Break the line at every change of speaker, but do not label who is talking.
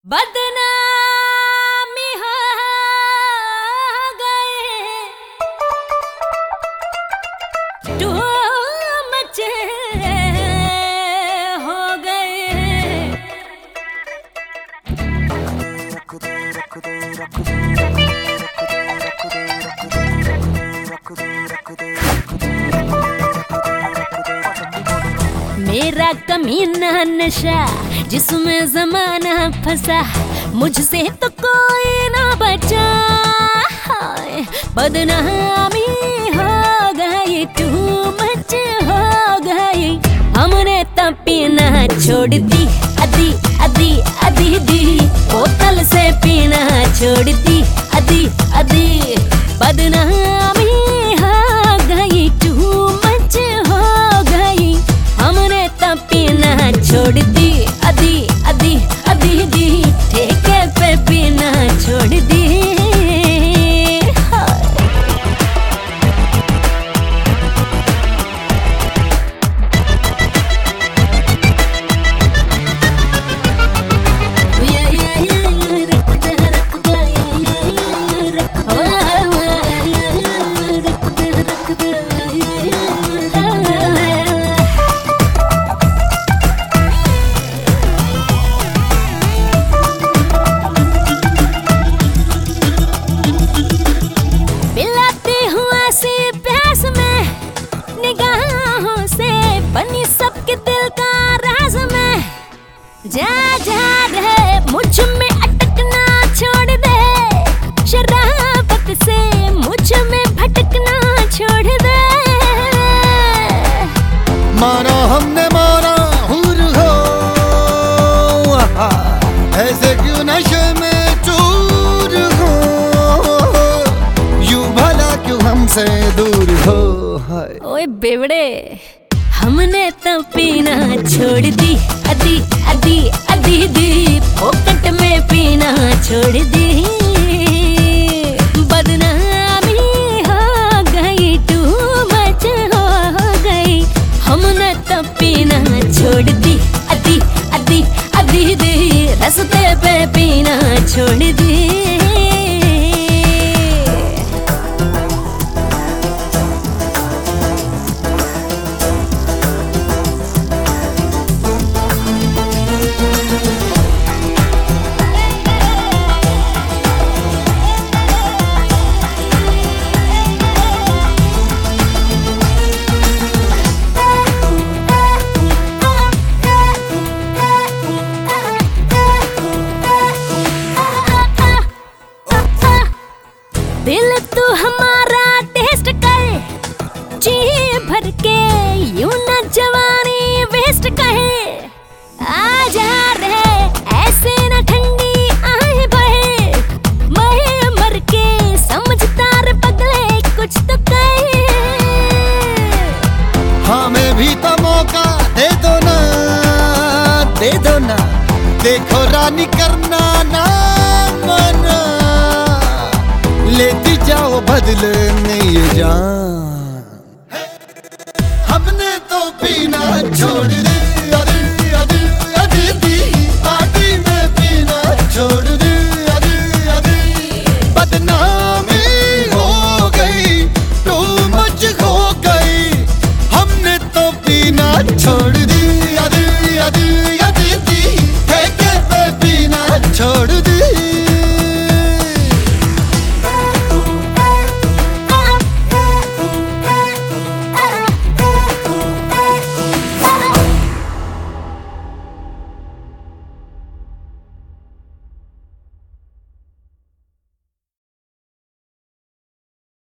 बदनामी हो गए टू मच हो गए। मेरा कमीना नशा जिसमें जमाना फंसा, मुझसे तो कोई ना बचा। बदनामी हो गई टू मच हो गई, हमने तब पीना छोड़ दी अदी अदी अदी दी, बोतल से पीना छोड़ दी अदी अदी। बदनामी हो गई टू मच हो गई, हमने तब पीना छोड़ दी अदी अदी अदी दी, ठेके पे पीना छोड़ दी। बनी सबके दिल का राज में, जा जा रे मुझ में अटकना छोड़ दे, शराबत से मुझ में भटकना छोड़ दे।
माना हमने माना हुर हो, ऐसे क्यों नशे में चूर हो, यूं भला क्यों हमसे दूर हो।
ओए बेवड़े, हमने तो पीना छोड़ दी अदी अदी अदी दी, पॉकेट में पीना छोड़ दी। बदनामी हो गई टू मच हो गई, हमने तो पीना छोड़ दी अदी अदी अदी दी, रास्ते पे पीना छोड़ दी। दिल तू हमारा टेस्ट कर, जी भर के यूं न जवानी वेस्ट कहे। आजा रे ऐसे न ठंडी आहे बहे, महे मर के समझता रे पगले कुछ तो कहे।
हमें भी तो मौका दे दो ना, दे दो ना, देखो रानी करना ना मना, लेती जाओ बदले में ये जान। हमने तो पीना छोड़ दिया।